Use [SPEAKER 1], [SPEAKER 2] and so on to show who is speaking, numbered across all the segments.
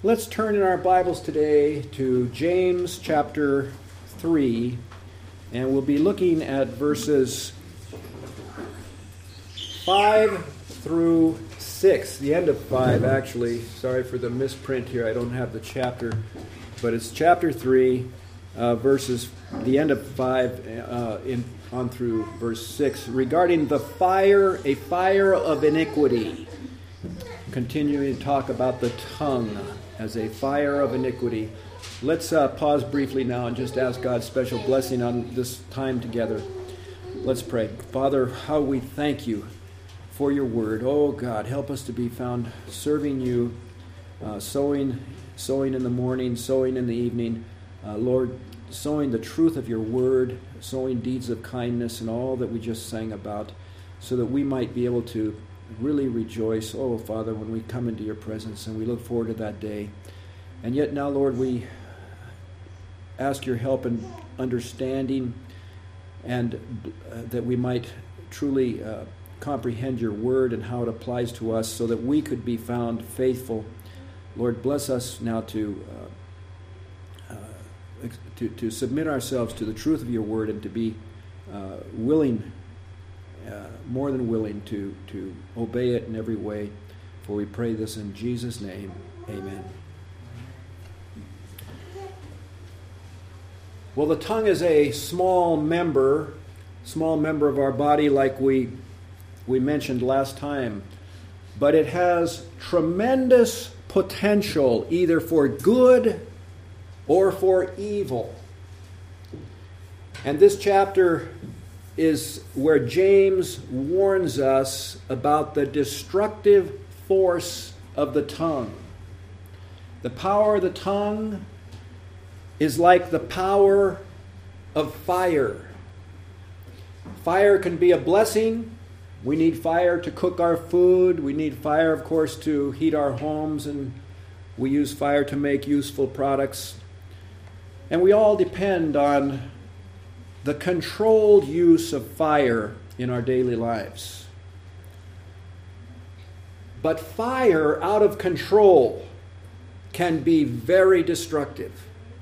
[SPEAKER 1] Let's turn in our Bibles today to James chapter 3, and we'll be looking at verses 5 through 6, the end of 5 actually. Sorry for the misprint here, I don't have the chapter, but it's chapter 3, verses, the end of 5 on through verse 6, regarding a fire of iniquity. Continuing to talk about the tongue as a fire of iniquity. Let's pause briefly now and just ask God's special blessing on this time together. Let's pray. Father, how we thank you for your word. Oh God, help us to be found serving you, sowing in the morning, sowing in the evening. Lord, sowing the truth of your word, sowing deeds of kindness and all that we just sang about, so that we might be able to really rejoice, oh Father, when we come into your presence, and we look forward to that day. And yet now, Lord, we ask your help in understanding, and that we might truly comprehend your word and how it applies to us, so that we could be found faithful. Lord, bless us now to submit ourselves to the truth of your word, and to be willing, more than willing, to obey it in every way. For we pray this in Jesus' name. Amen. Well, the tongue is a small member of our body, like we mentioned last time. But it has tremendous potential, either for good or for evil. And this chapter is where James warns us about the destructive force of the tongue. The power of the tongue is like the power of fire. Fire can be a blessing. We need fire to cook our food. We need fire, of course, to heat our homes, and we use fire to make useful products. And we all depend on the controlled use of fire in our daily lives. But fire out of control can be very destructive.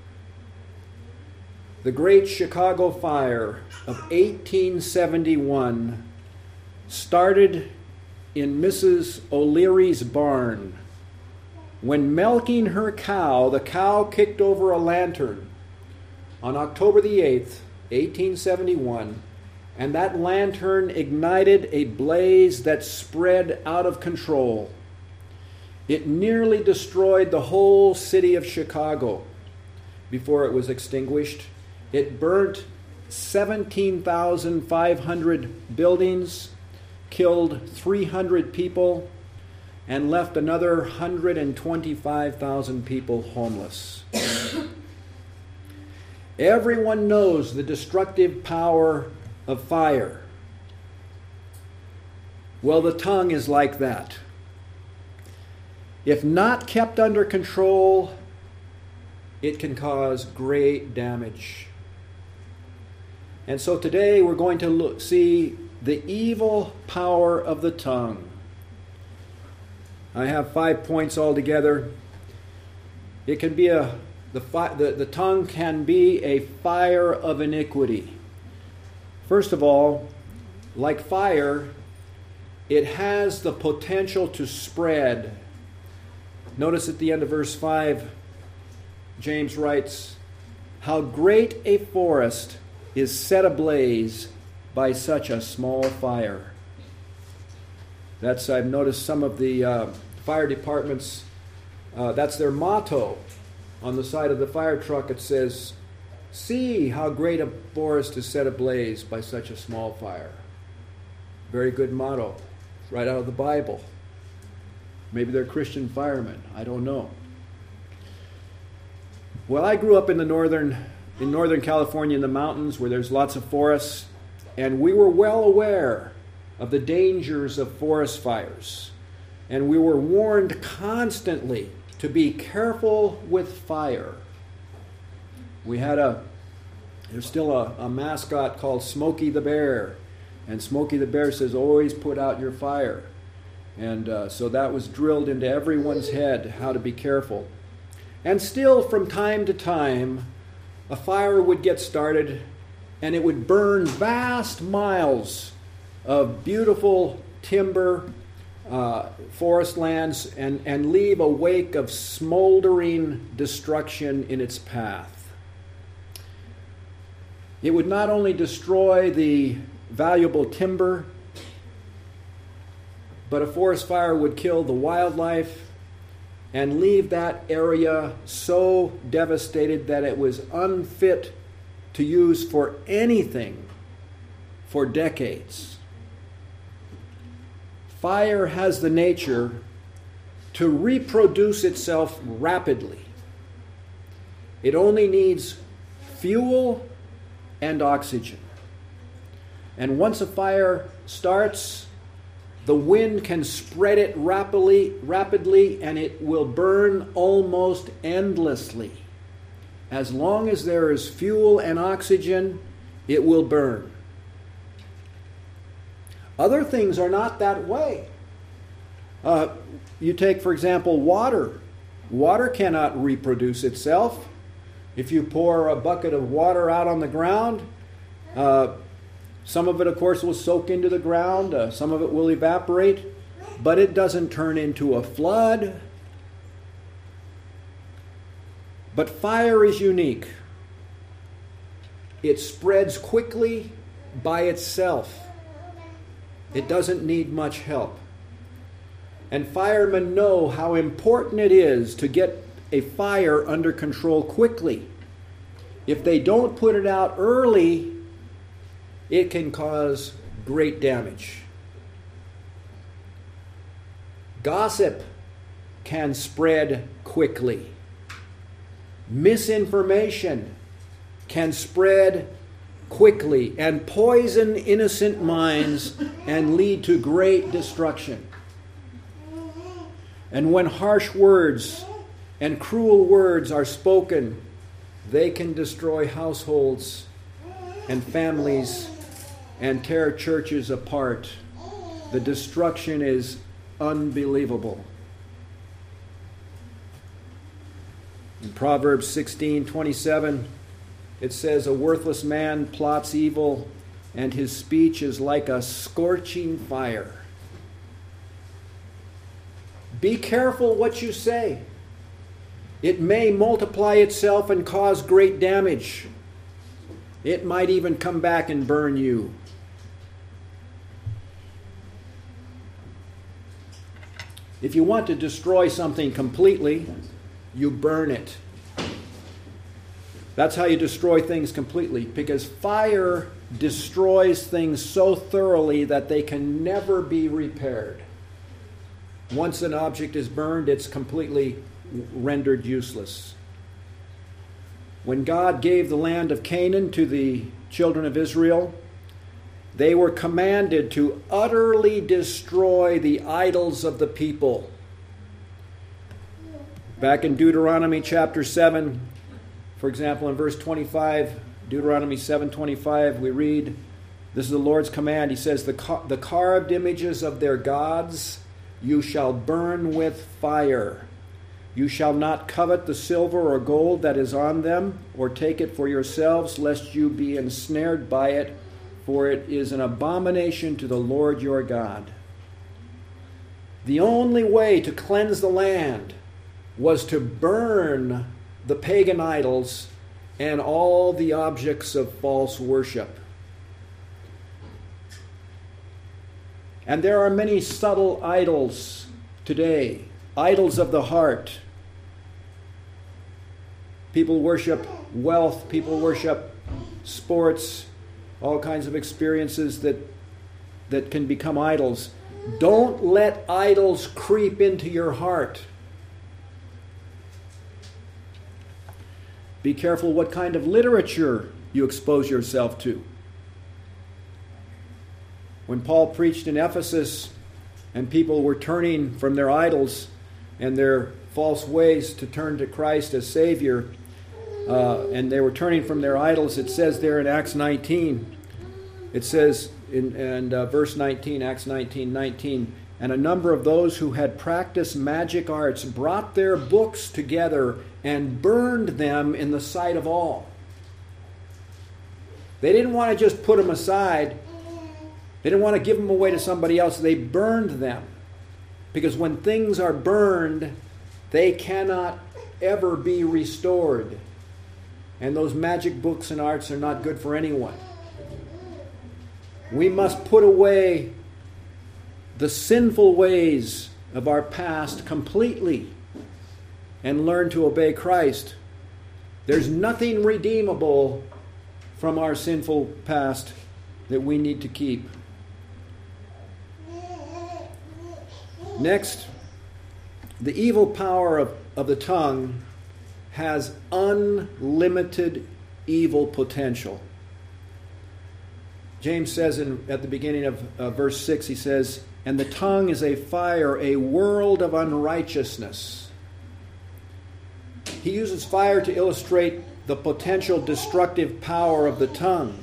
[SPEAKER 1] The Great Chicago Fire of 1871 started in Mrs. O'Leary's barn. When milking her cow, the cow kicked over a lantern on October the 8th, 1871, and that lantern ignited a blaze that spread out of control. It nearly destroyed the whole city of Chicago before it was extinguished. It burnt 17,500 buildings, killed 300 people, and left another 125,000 people homeless. Everyone knows the destructive power of fire. Well, the tongue is like that. If not kept under control, it can cause great damage. And so today we're going to see the evil power of the tongue. I have 5 points altogether. It can be the tongue can be a fire of iniquity. First of all, like fire, it has the potential to spread. Notice at the end of verse 5, James writes, "How great a forest is set ablaze by such a small fire." I've noticed some of the fire departments, that's their motto. On the side of the fire truck it says, "See how great a forest is set ablaze by such a small fire." Very good motto. It's right out of the Bible. Maybe they're Christian firemen. I don't know. Well, I grew up in Northern California, in the mountains where there's lots of forests, and we were well aware of the dangers of forest fires. And we were warned constantly to be careful with fire. There's still a mascot called Smokey the Bear, and Smokey the Bear says, "Always put out your fire." And so that was drilled into everyone's head, how to be careful. And still, from time to time, a fire would get started and it would burn vast miles of beautiful timber, forest lands, and leave a wake of smoldering destruction in its path. It would not only destroy the valuable timber, but a forest fire would kill the wildlife and leave that area so devastated that it was unfit to use for anything for decades. Fire has the nature to reproduce itself rapidly. It only needs fuel and oxygen. And once a fire starts, the wind can spread it rapidly, and it will burn almost endlessly. As long as there is fuel and oxygen, it will burn. Other things are not that way. You take, for example, water. Water cannot reproduce itself. If you pour a bucket of water out on the ground, some of it, of course, will soak into the ground. Some of it will evaporate. But it doesn't turn into a flood. But fire is unique. It spreads quickly by itself. It doesn't need much help. And firemen know how important it is to get a fire under control quickly. If they don't put it out early, it can cause great damage. Gossip can spread quickly. Misinformation can spread quickly and poison innocent minds and lead to great destruction. And when harsh words and cruel words are spoken, they can destroy households and families and tear churches apart. The destruction is unbelievable. In Proverbs 16:27, it says, "A worthless man plots evil, and his speech is like a scorching fire." Be careful what you say. It may multiply itself and cause great damage. It might even come back and burn you. If you want to destroy something completely, you burn it. That's how you destroy things completely, because fire destroys things so thoroughly that they can never be repaired. Once an object is burned, it's completely rendered useless. When God gave the land of Canaan to the children of Israel, they were commanded to utterly destroy the idols of the people. Back in Deuteronomy chapter 7, for example, in verse 25, Deuteronomy 7:25, we read, this is the Lord's command. He says, the carved images of their gods you shall burn with fire. You shall not covet the silver or gold that is on them, or take it for yourselves, lest you be ensnared by it, for it is an abomination to the Lord your God. The only way to cleanse the land was to burn the pagan idols and all the objects of false worship. And there are many subtle idols today, idols of the heart. People worship wealth, people worship sports, all kinds of experiences that can become idols. Don't let idols creep into your heart. Be careful what kind of literature you expose yourself to. When Paul preached in Ephesus and people were turning from their idols and their false ways to turn to Christ as Savior, and they were turning from their idols, it says there in Acts 19, it says in verse 19, Acts 19:19, and a number of those who had practiced magic arts brought their books together and burned them in the sight of all. They didn't want to just put them aside. They didn't want to give them away to somebody else. They burned them. Because when things are burned, they cannot ever be restored. And those magic books and arts are not good for anyone. We must put away the sinful ways of our past completely and learn to obey Christ. There's nothing redeemable from our sinful past that we need to keep. Next, the evil power of the tongue has unlimited evil potential. James says at the beginning of verse 6, he says, "And the tongue is a fire, a world of unrighteousness." He uses fire to illustrate the potential destructive power of the tongue.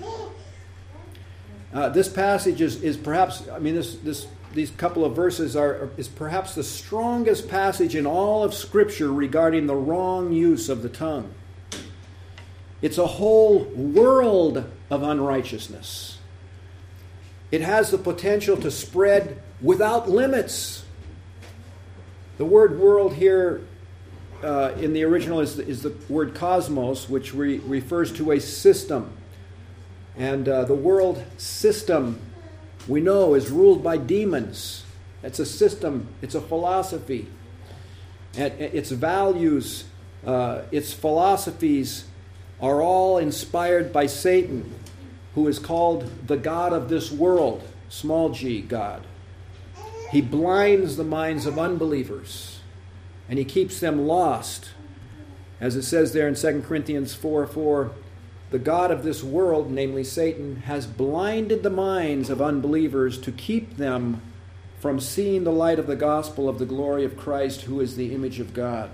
[SPEAKER 1] This passage is perhaps, these couple of verses is perhaps the strongest passage in all of Scripture regarding the wrong use of the tongue. It's a whole world of unrighteousness. It has the potential to spread without limits. The word world here in the original is the word cosmos, which refers to a system. And the world system, we know, is ruled by demons. It's a system. It's a philosophy. And its values, its philosophies are all inspired by Satan, who is called the God of this world, small g, God. He blinds the minds of unbelievers, and he keeps them lost. As it says there in 2 Corinthians 4:4, the God of this world, namely Satan, has blinded the minds of unbelievers to keep them from seeing the light of the gospel of the glory of Christ, who is the image of God.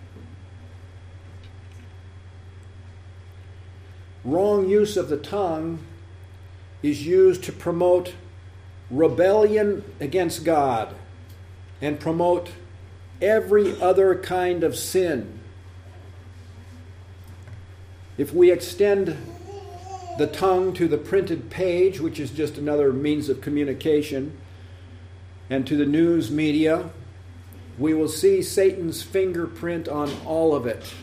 [SPEAKER 1] Wrong use of the tongue is used to promote rebellion against God and promote every other kind of sin. If we extend the tongue to the printed page, which is just another means of communication, and to the news media, we will see Satan's fingerprint on all of it.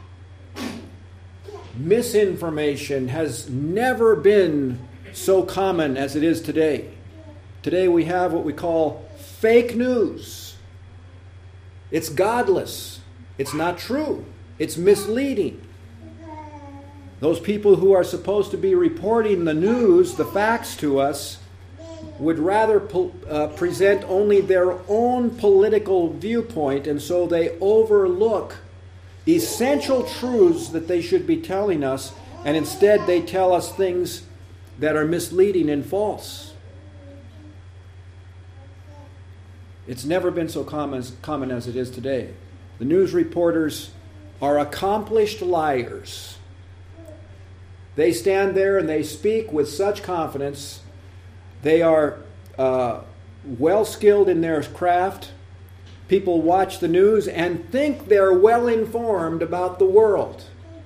[SPEAKER 1] Misinformation has never been so common as it is today. Today we have what we call fake news. It's godless. It's not true. It's misleading. Those people who are supposed to be reporting the news, the facts to us, would rather present only their own political viewpoint, and so they overlook essential truths that they should be telling us, and instead they tell us things that are misleading and false. It's never been so common as it is today. The news reporters are accomplished liars. They stand there and they speak with such confidence. They are well skilled in their craft. People watch the news and think they're well informed about the world.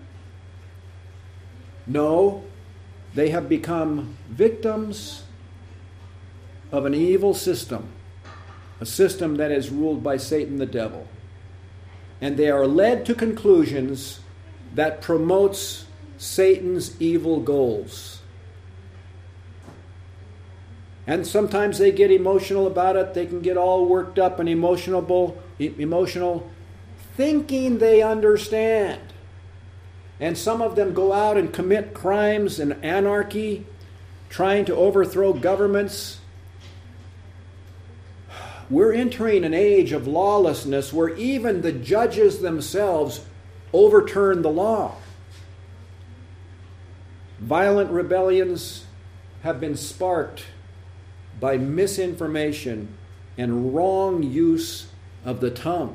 [SPEAKER 1] No, they have become victims of an evil system, a system that is ruled by Satan the devil. And they are led to conclusions that promotes Satan's evil goals. And sometimes they get emotional about it. They can get all worked up and emotional, thinking they understand. And some of them go out and commit crimes and anarchy, trying to overthrow governments. We're entering an age of lawlessness where even the judges themselves overturn the law. Violent rebellions have been sparked by misinformation and wrong use of the tongue.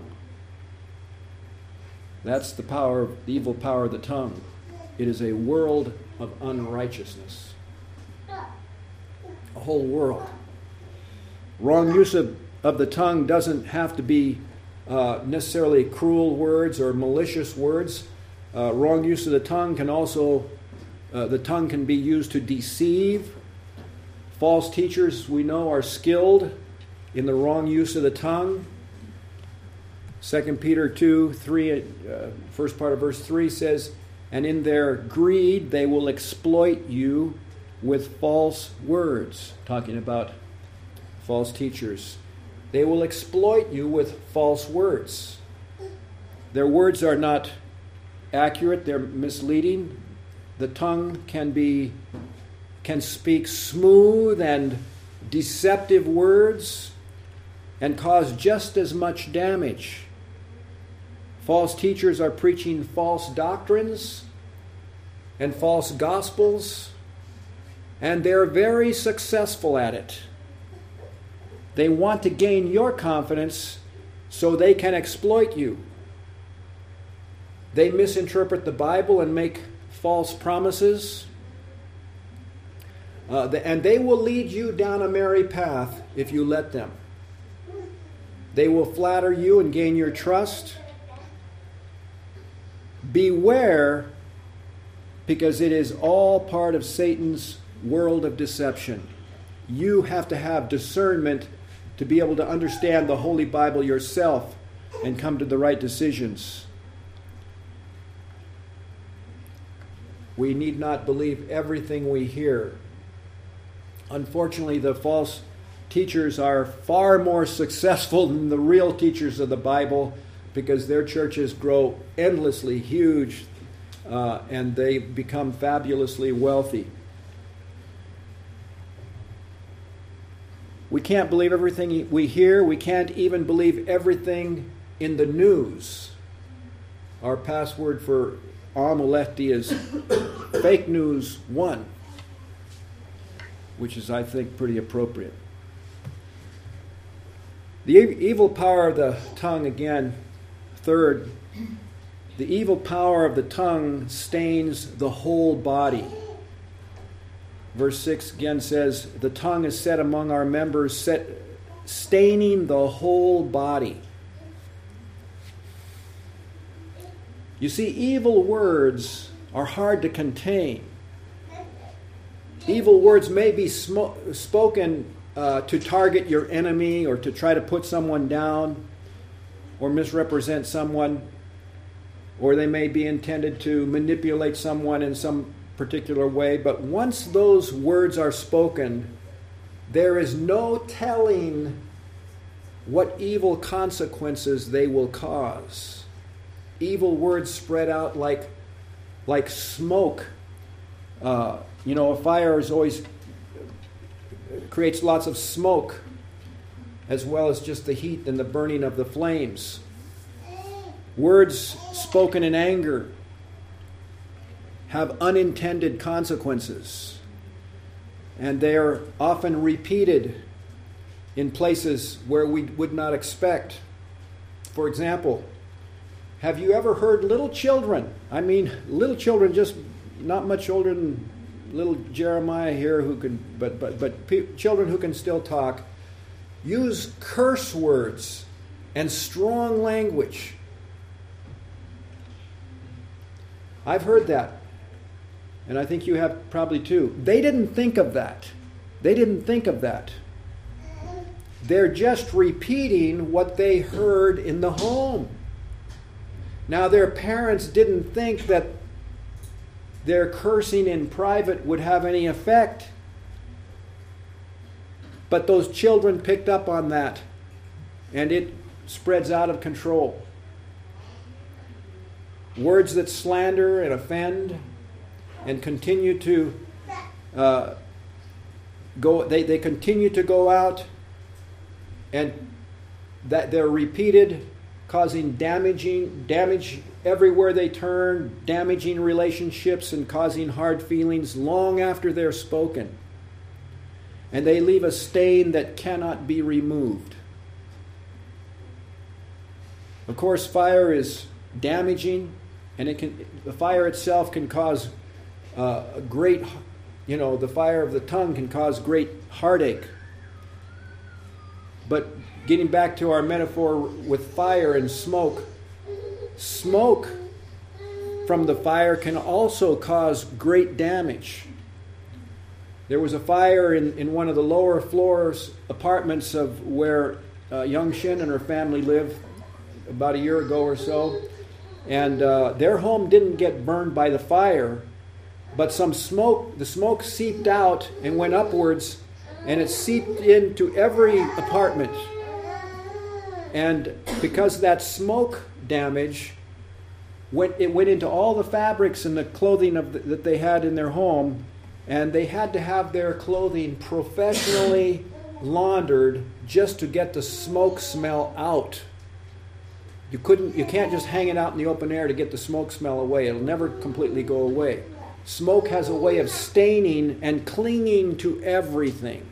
[SPEAKER 1] That's the evil power of the tongue. It is a world of unrighteousness. A whole world. Wrong use of of the tongue doesn't have to be necessarily cruel words or malicious words. Wrong use of the tongue can also, the tongue can be used to deceive. False teachers, we know, are skilled in the wrong use of the tongue. 2 Peter 2:3, first part of verse 3 says, "And in their greed they will exploit you with false words," talking about false teachers. They will exploit you with false words. Their words are not accurate, they're misleading. The tongue can speak smooth and deceptive words and cause just as much damage. False teachers are preaching false doctrines and false gospels, and they're very successful at it. They want to gain your confidence so they can exploit you. They misinterpret the Bible and make false promises. And they will lead you down a merry path if you let them. They will flatter you and gain your trust. Beware, because it is all part of Satan's world of deception. You have to have discernment to be able to understand the Holy Bible yourself and come to the right decisions. We need not believe everything we hear. Unfortunately, the false teachers are far more successful than the real teachers of the Bible because their churches grow endlessly huge and they become fabulously wealthy. We can't believe everything we hear. We can't even believe everything in the news. Our password for Aamulehti is Fake News 1, which is, I think, pretty appropriate. The evil power of the tongue, again, third, the evil power of the tongue stains the whole body. Verse 6 again says, "The tongue is set among our members, staining the whole body." You see, evil words are hard to contain. Evil words may be spoken to target your enemy or to try to put someone down or misrepresent someone, or they may be intended to manipulate someone in some particular way. But once those words are spoken, there is no telling what evil consequences they will cause. Evil words spread out like smoke. A fire is always creates lots of smoke, as well as just the heat and the burning of the flames. Words spoken in anger have unintended consequences, and they are often repeated in places where we would not expect. For example, have you ever heard little children, just not much older than little Jeremiah here, children who can still talk, use curse words and strong language? I've heard that, and I think you have probably too. They didn't think of that. They're just repeating what they heard in the home. Now, their parents didn't think that their cursing in private would have any effect. But those children picked up on that, and it spreads out of control. Words that slander and offend and continue to they continue to go out, and that they're repeated, causing damage everywhere they turn, damaging relationships and causing hard feelings long after they're spoken. And they leave a stain that cannot be removed. Of course, fire is damaging, and the fire itself can cause the fire of the tongue can cause great heartache. But getting back to our metaphor with fire and smoke, smoke from the fire can also cause great damage. There was a fire in one of the lower floors apartments of where Young Shin and her family live about a year ago or so. And their home didn't get burned by the fire, but the smoke seeped out and went upwards, and it seeped into every apartment. And because of that smoke damage, it went into all the fabrics and the clothing that they had in their home, and they had to have their clothing professionally laundered just to get the smoke smell out. You can't just hang it out in the open air to get the smoke smell away. It'll never completely go away. Smoke has a way of staining and clinging to everything.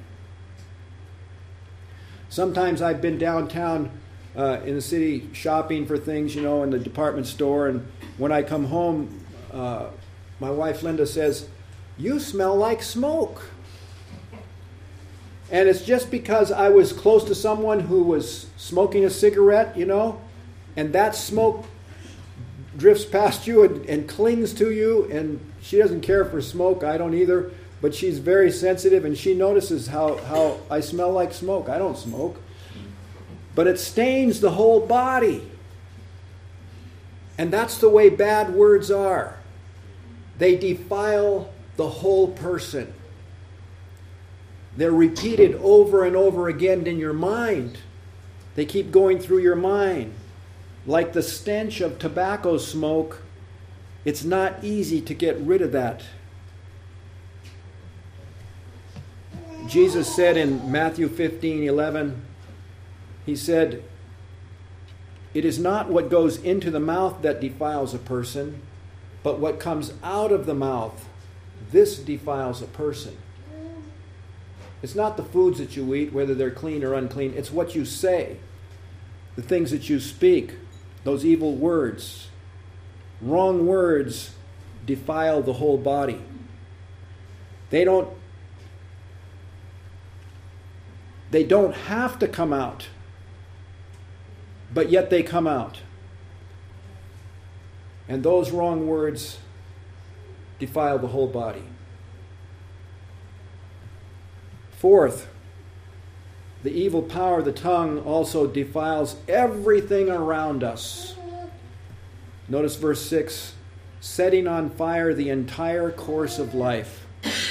[SPEAKER 1] Sometimes I've been downtown in the city shopping for things, in the department store, and when I come home, my wife Linda says, "You smell like smoke." And it's just because I was close to someone who was smoking a cigarette, and that smoke drifts past you and clings to you, and she doesn't care for smoke. I don't either, but she's very sensitive, and she notices how I smell like smoke. I don't smoke. But it stains the whole body. And that's the way bad words are. They defile the whole person. They're repeated over and over again in your mind. They keep going through your mind. Like the stench of tobacco smoke, it's not easy to get rid of that. Jesus said in Matthew 15:11, he said, "It is not what goes into the mouth that defiles a person, but what comes out of the mouth, this defiles a person." It's not the foods that you eat, whether they're clean or unclean. It's what you say, the things that you speak, those evil words. Wrong words defile the whole body. They don't have to come out, but yet they come out. And those wrong words defile the whole body. Fourth, the evil power of the tongue also defiles everything around us. Notice verse 6, setting on fire the entire course of life.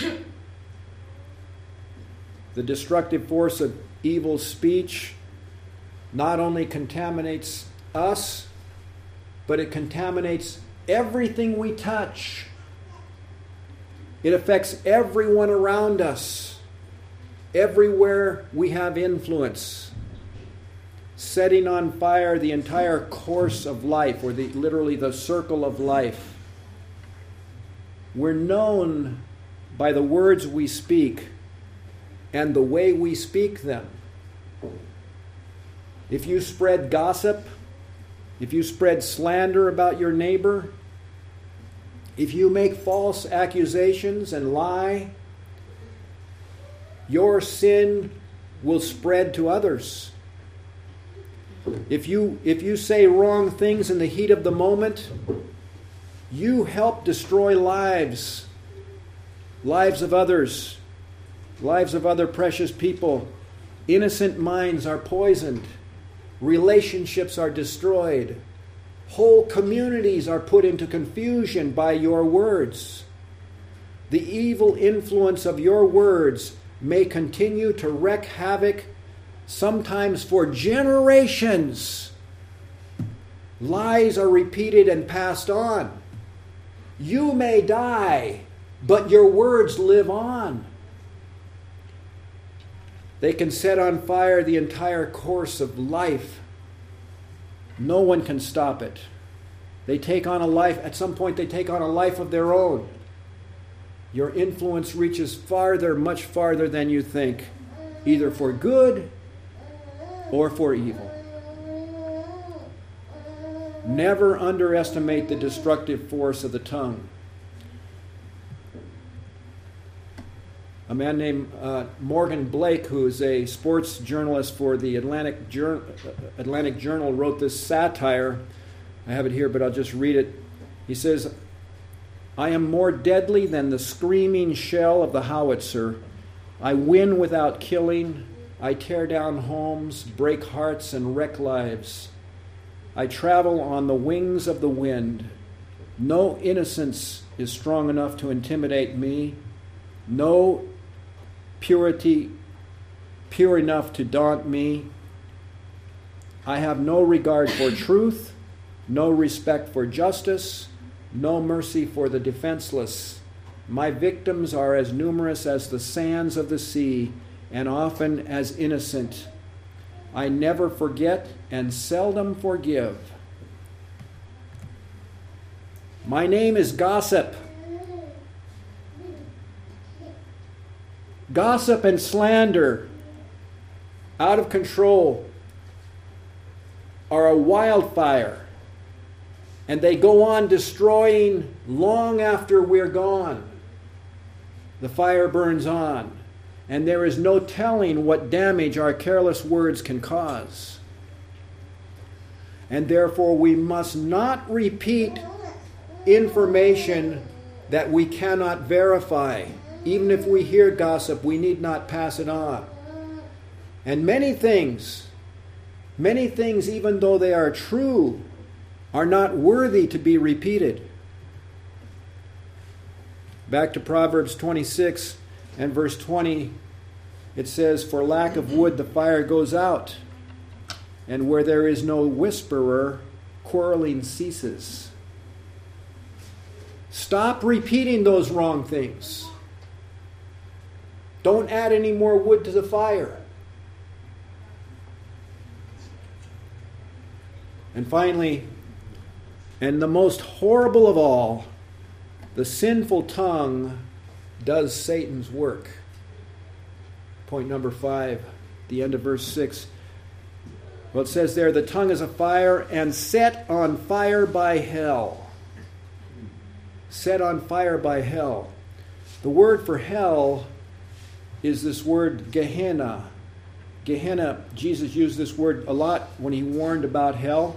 [SPEAKER 1] The destructive force of evil speech not only contaminates us, but it contaminates everything we touch. It affects everyone around us. Everywhere we have influence, setting on fire the entire course of life, or literally the circle of life. We're known by the words we speak and the way we speak them. If you spread gossip, if you spread slander about your neighbor, if you make false accusations and lie, your sin will spread to others. If you say wrong things in the heat of the moment, you help destroy lives of others, lives of other precious people. Innocent minds are poisoned. Relationships are destroyed. Whole communities are put into confusion by your words. The evil influence of your words may continue to wreak havoc, sometimes for generations. Lies are repeated and passed on. You may die, but your words live on. They can set on fire the entire course of life. No one can stop it. They take on a life, at some point they take on a life of their own. Your influence reaches farther, much farther than you think, either for good or for evil. Never underestimate the destructive force of the tongue. a man named Morgan Blake, who is a sports journalist for the Atlantic Journal, wrote this satire. I have it here, but I'll just read it. He says, "I am more deadly than the screaming shell of the howitzer. I win without killing. I tear down homes, break hearts, and wreck lives. I travel on the wings of the wind. No innocence is strong enough to intimidate me. No purity pure enough to daunt me. I have no regard for truth, no respect for justice, no mercy for the defenseless. My victims are as numerous as the sands of the sea, and often as innocent. I never forget and seldom forgive. My name is gossip. Gossip and slander, out of control, are a wildfire, and they go on destroying long after we're gone. The fire burns on, and there is no telling what damage our careless words can cause. And therefore we must not repeat information that we cannot verify. Even if we hear gossip, we need not pass it on. And many things, even though they are true, are not worthy to be repeated. Back to Proverbs 26 and verse 20, it says, "For lack of wood the fire goes out, and where there is no whisperer, quarreling ceases." Stop repeating those wrong things. Don't add any more wood to the fire. And finally, and the most horrible of all, the sinful tongue does Satan's work. Point number 5, the end of verse 6. Well, it says there, the tongue is a fire and set on fire by hell. Set on fire by hell. The word for hell is this word Gehenna. Gehenna, Jesus used this word a lot when he warned about hell.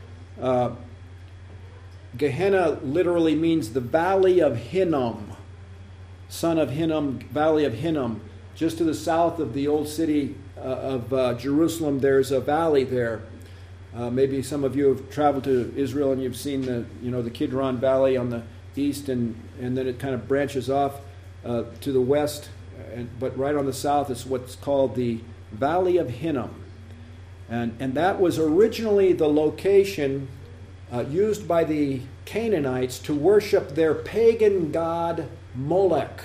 [SPEAKER 1] Gehenna literally means the valley of Hinnom, son of Hinnom, valley of Hinnom. Just to the south of the old city of Jerusalem, there's a valley there. Maybe some of you have traveled to Israel and you've seen the Kidron Valley on the east, and then it kind of branches off to the west. But right on the south is what's called the Valley of Hinnom. And that was originally the location used by the Canaanites to worship their pagan god Moloch.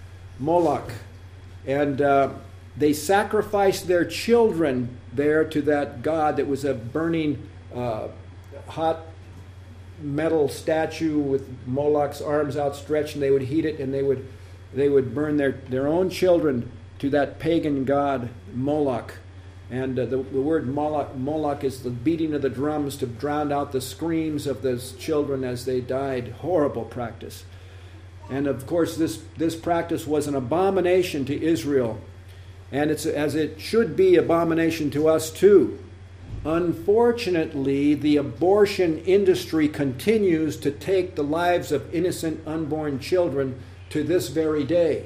[SPEAKER 1] And they sacrificed their children there to that god that was a burning hot metal statue with Moloch's arms outstretched, and they would heat it, and they would burn their own children to that pagan god Moloch. And the word Moloch is the beating of the drums to drown out the screams of those children as they died. Horrible practice. And of course, this practice was an abomination to Israel. And it's as it should be abomination to us too. Unfortunately, the abortion industry continues to take the lives of innocent unborn children to this very day.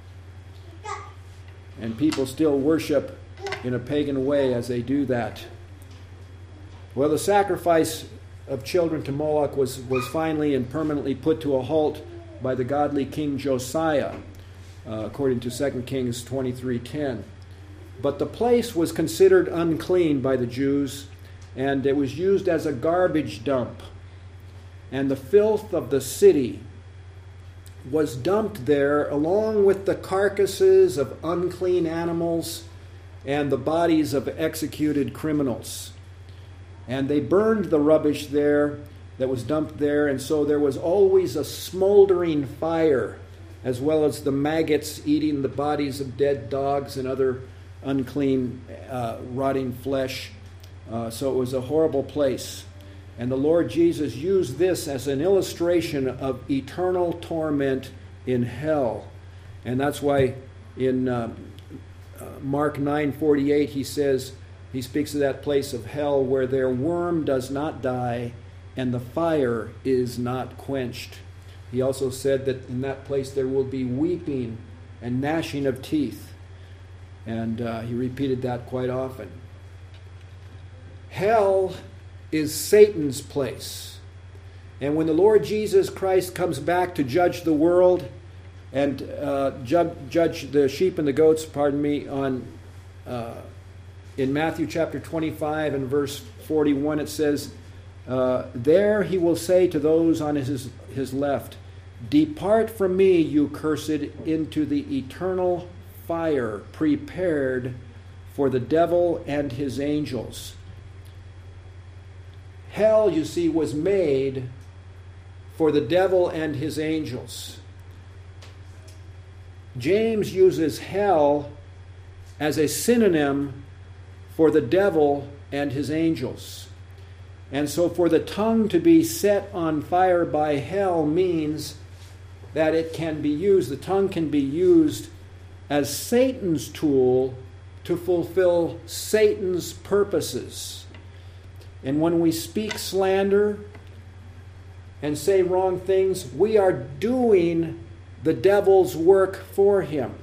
[SPEAKER 1] And people still worship in a pagan way as they do that. Well, the sacrifice of children to Moloch was finally and permanently put to a halt by the godly King Josiah, according to 2 Kings 23:10. But the place was considered unclean by the Jews, and it was used as a garbage dump. And the filth of the city was dumped there along with the carcasses of unclean animals and the bodies of executed criminals. And they burned the rubbish there that was dumped there, and so there was always a smoldering fire, as well as the maggots eating the bodies of dead dogs and other unclean, rotting flesh. So it was a horrible place. And the Lord Jesus used this as an illustration of eternal torment in hell. And that's why In Mark 9:48, he speaks of that place of hell where their worm does not die and the fire is not quenched. He also said that in that place there will be weeping and gnashing of teeth. And he repeated that quite often. Hell is Satan's place. And when the Lord Jesus Christ comes back to judge the world and judge the sheep and the goats, in Matthew chapter 25 and verse 41, it says, there he will say to those on his left, depart from me, you cursed, into the eternal fire prepared for the devil and his angels. Hell, you see, was made for the devil and his angels. James uses hell as a synonym for the devil and his angels. And so for the tongue to be set on fire by hell means that it can be used, the tongue can be used as Satan's tool to fulfill Satan's purposes. And when we speak slander and say wrong things, we are doing the devil's work for him.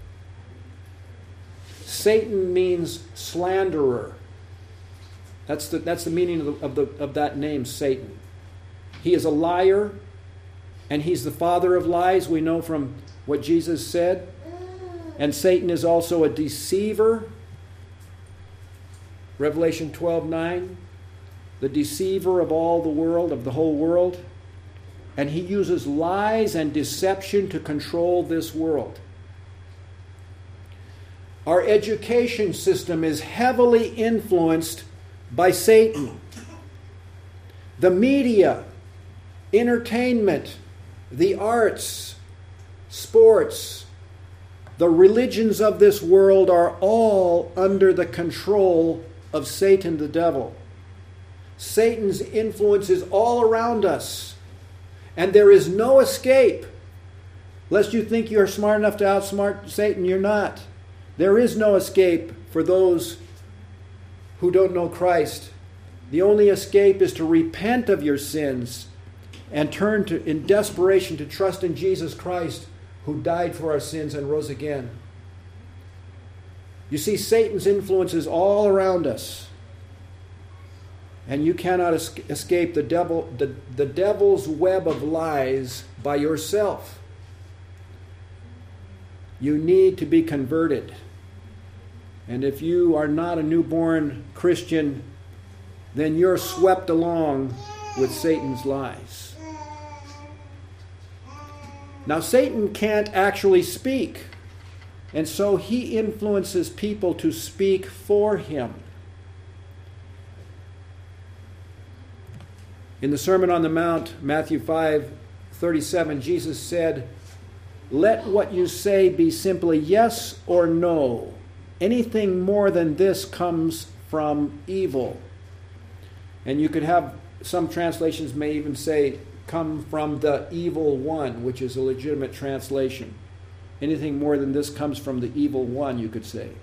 [SPEAKER 1] Satan means slanderer. That's the meaning of that name, Satan. He is a liar, and he's the father of lies. We know from what Jesus said. And Satan is also a deceiver. Revelation 12:9, the deceiver of all the world, of the whole world. And he uses lies and deception to control this world. Our education system is heavily influenced by Satan. The media, entertainment, the arts, sports, the religions of this world are all under the control of Satan the devil. Satan's influence is all around us, and there is no escape. Lest you think you're smart enough to outsmart Satan, you're not. There is no escape for those who don't know Christ. The only escape is to repent of your sins and turn in desperation to trust in Jesus Christ, who died for our sins and rose again. You see, Satan's influence is all around us. And you cannot escape the devil's web of lies by yourself. You need to be converted. And if you are not a newborn Christian, then you're swept along with Satan's lies. Now, Satan can't actually speak, and so he influences people to speak for him. In the Sermon on the Mount, Matthew 5:37, Jesus said, let what you say be simply yes or no. Anything more than this comes from evil. And you could have, some translations may even say, come from the evil one, which is a legitimate translation. Anything more than this comes from the evil one, you could say.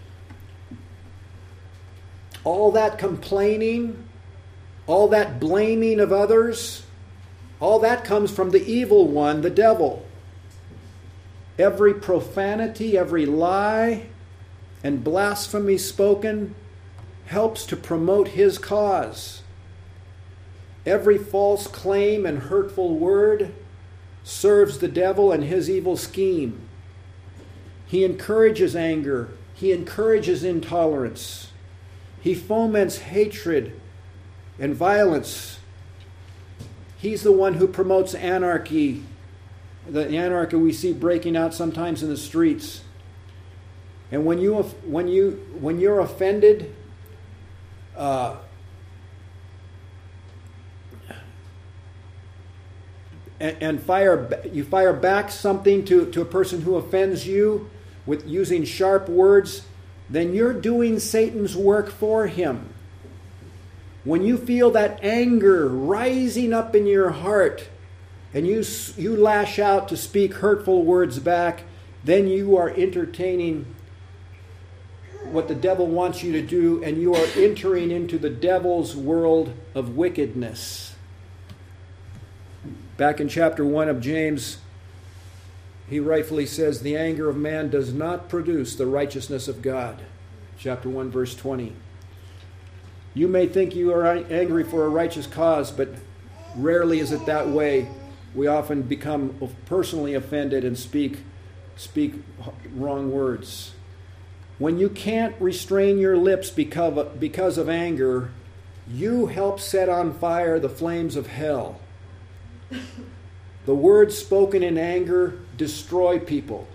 [SPEAKER 1] All that complaining, all that blaming of others, all that comes from the evil one, the devil. Every profanity, every lie, and blasphemy spoken helps to promote his cause. Every false claim and hurtful word serves the devil and his evil scheme. He encourages anger. He encourages intolerance. He foments hatred and violence. He's the one who promotes anarchy, the anarchy we see breaking out sometimes in the streets. And when you're offended, and you fire back something to a person who offends you with using sharp words, then you're doing Satan's work for him. When you feel that anger rising up in your heart and you lash out to speak hurtful words back, then you are entertaining what the devil wants you to do, and you are entering into the devil's world of wickedness. Back in chapter 1 of James, he rightfully says, the anger of man does not produce the righteousness of God. Chapter 1, verse 20. You may think you are angry for a righteous cause, but rarely is it that way. We often become personally offended and speak wrong words. When you can't restrain your lips because of anger, you help set on fire the flames of hell. The words spoken in anger destroy people.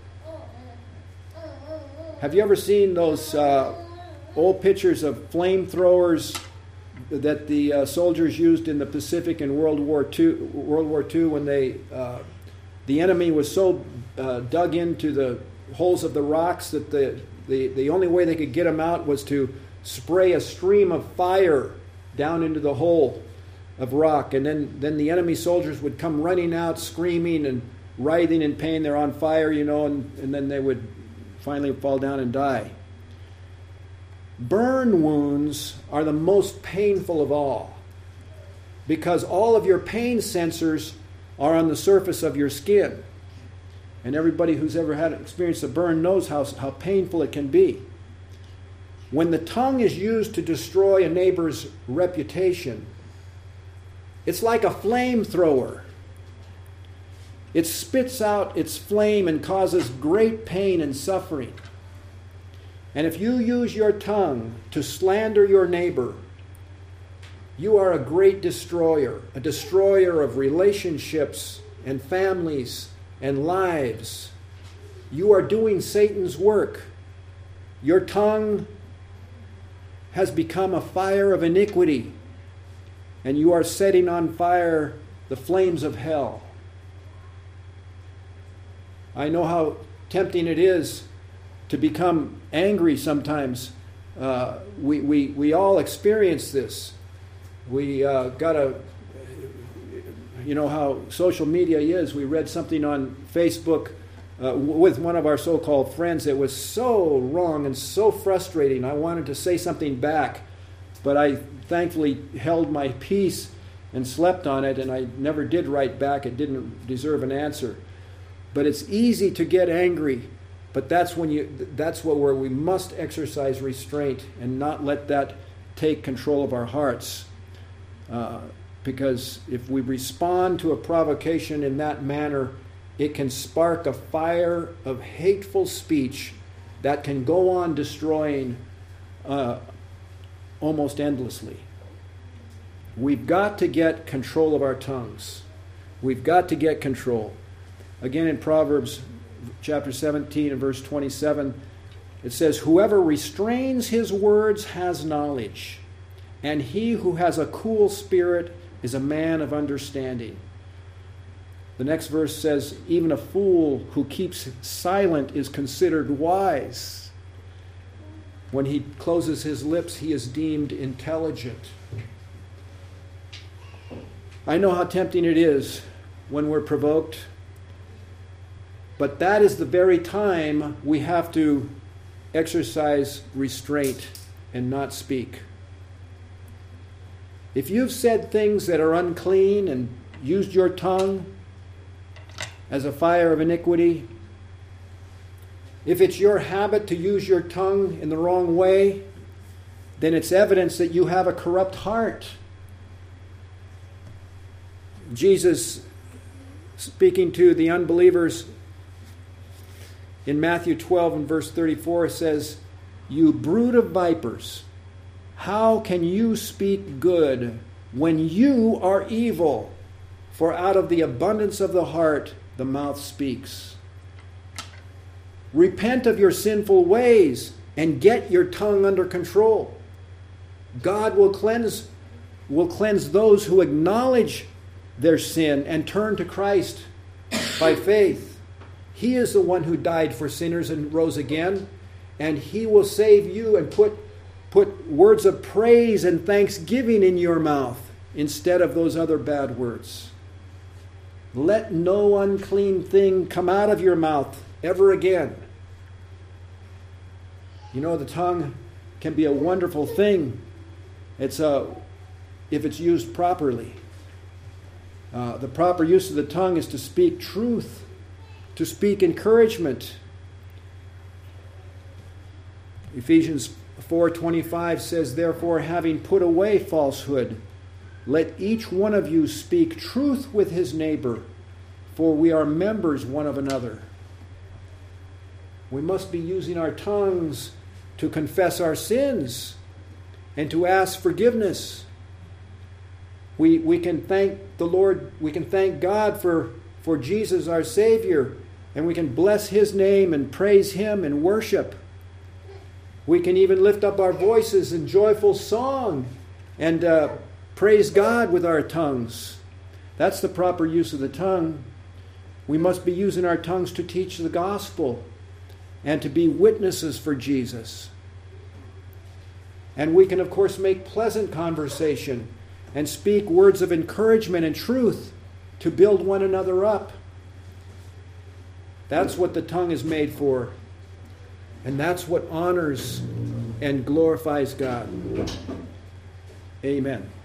[SPEAKER 1] Have you ever seen those old pictures of flamethrowers that the soldiers used in the Pacific in World War II when the enemy was so dug into the holes of the rocks that the only way they could get them out was to spray a stream of fire down into the hole of rock, and then the enemy soldiers would come running out screaming and writhing in pain. They're on fire, and then they would finally fall down and die. Burn wounds are the most painful of all, because all of your pain sensors are on the surface of your skin. And everybody who's ever had experience of burn knows how painful it can be. When the tongue is used to destroy a neighbor's reputation, it's like a flamethrower. It spits out its flame and causes great pain and suffering. And if you use your tongue to slander your neighbor, you are a great destroyer, a destroyer of relationships and families and lives. You are doing Satan's work. Your tongue has become a fire of iniquity, and you are setting on fire the flames of hell. I know how tempting it is to become angry sometimes. We all experience this. We gotta, how social media is. We read something on Facebook with one of our so-called friends that was so wrong and so frustrating. I wanted to say something back, but I thankfully held my peace and slept on it, and I never did write back. It didn't deserve an answer. But it's easy to get angry, but that's where we must exercise restraint and not let that take control of our hearts. Because if we respond to a provocation in that manner, it can spark a fire of hateful speech that can go on destroying almost endlessly. We've got to get control of our tongues. We've got to get control. Again, in Proverbs chapter 17 and verse 27, it says, "Whoever restrains his words has knowledge, and he who has a cool spirit is a man of understanding." The next verse says, "Even a fool who keeps silent is considered wise. When he closes his lips, he is deemed intelligent." I know how tempting it is when we're provoked, but that is the very time we have to exercise restraint and not speak. If you've said things that are unclean and used your tongue as a fire of iniquity, if it's your habit to use your tongue in the wrong way, then it's evidence that you have a corrupt heart. Jesus, speaking to the unbelievers in Matthew 12 and verse 34, says, "You brood of vipers, how can you speak good when you are evil? For out of the abundance of the heart, the mouth speaks." Repent of your sinful ways and get your tongue under control. God will cleanse those who acknowledge their sin and turn to Christ by faith. He is the one who died for sinners and rose again, and he will save you and put words of praise and thanksgiving in your mouth instead of those other bad words. Let no unclean thing come out of your mouth, ever again. You know, the tongue can be a wonderful thing. If it's used properly. The proper use of the tongue is to speak truth, to speak encouragement. Ephesians 4:25 says, "Therefore, having put away falsehood, let each one of you speak truth with his neighbor, for we are members one of another." We must be using our tongues to confess our sins and to ask forgiveness. We can thank the Lord, we can thank God for Jesus our Savior, and we can bless his name and praise him and worship. We can even lift up our voices in joyful song and praise God with our tongues. That's the proper use of the tongue. We must be using our tongues to teach the gospel and to be witnesses for Jesus. And we can, of course, make pleasant conversation and speak words of encouragement and truth to build one another up. That's what the tongue is made for. And that's what honors and glorifies God. Amen.